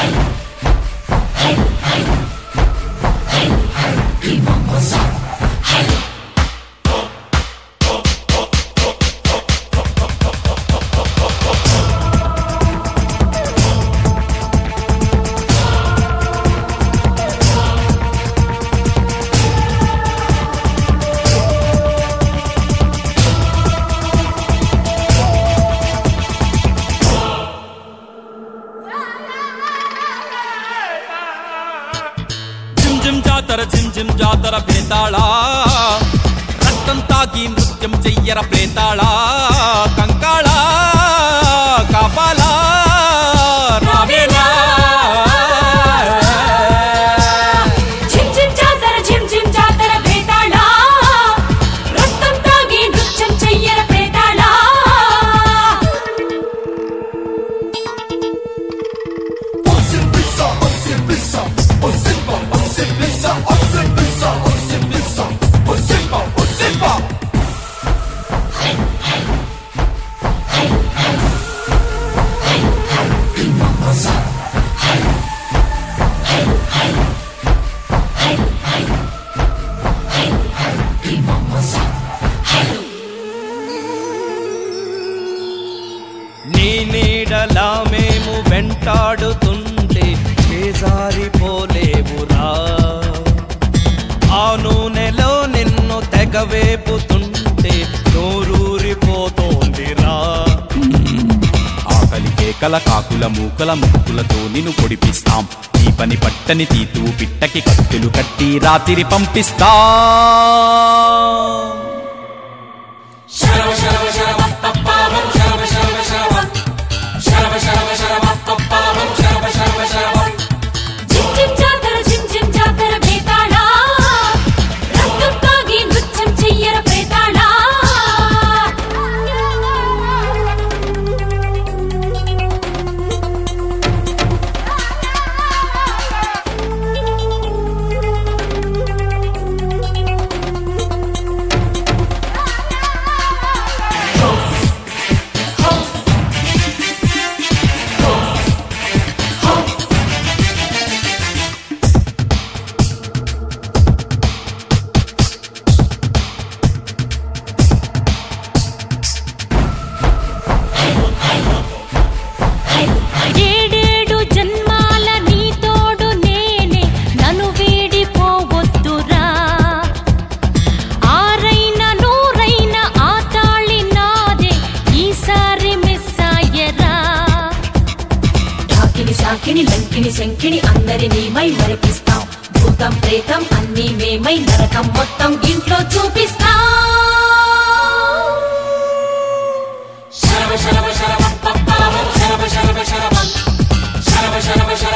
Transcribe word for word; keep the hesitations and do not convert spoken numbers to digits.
జాతర జిమ్ జిమ్ జాతర ప్రేతాళా రక్తం తాగి నృత్యం చెయ్యర ప్రేతాళా కంకాళా కాపాలా రావేలా జిమ్ జిమ్ జాతర జిమ్ జిమ్ జాతర ప్రేతాళా రక్తం తాగి నృత్యం చెయ్యర ప్రేతాళా నీ నీడలా మేము వెంటాడుతుంటే చేజారిపోలేవురా ఆ నూనెలో నిన్ను తెగవేపుతుంటే నోరూరిపోతోందిరా ఆకలి కేకల కాకుల మూకల ముక్కులతో నిన్ను పొడిపిస్తాం ఈ పని పట్టని తీతు పిట్టకి కత్తులు కట్టి రాత్రి పంపిస్తా జిమ్ జిమ్ జాతర జిమ్ జిమ్ జాతర ప్రేతాళా రక్తం తాగి నృత్యం చెయ్యర ప్రేతాళా ఏడేడు జన్మాల నీ తోడు నేనే నన్ను వీడిపోవద్దురా ఆరైన నూరైన ఆ తాళి నాదే ఈసారి మిస్ అయ్యరా ఢాకిని శాకిని లంకిని శంకిని అందరినీ మై మరిపిస్తాం భూతం ప్రేతం అన్నీ మేమై నరకం మొత్తం ఇంట్లో చూపిస్తాం శరవ శరవ శరవ పప్పావం శరవ శరవ శరవ శరవ శరవ శరవ